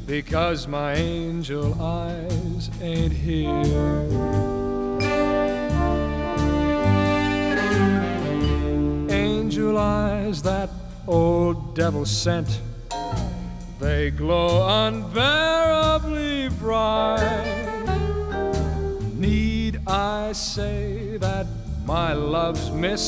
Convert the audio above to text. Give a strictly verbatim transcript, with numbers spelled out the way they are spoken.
because my angel eyes ain't here. Angel eyes that old devil sent, they glow unbearably bright. Need I say that my love's miss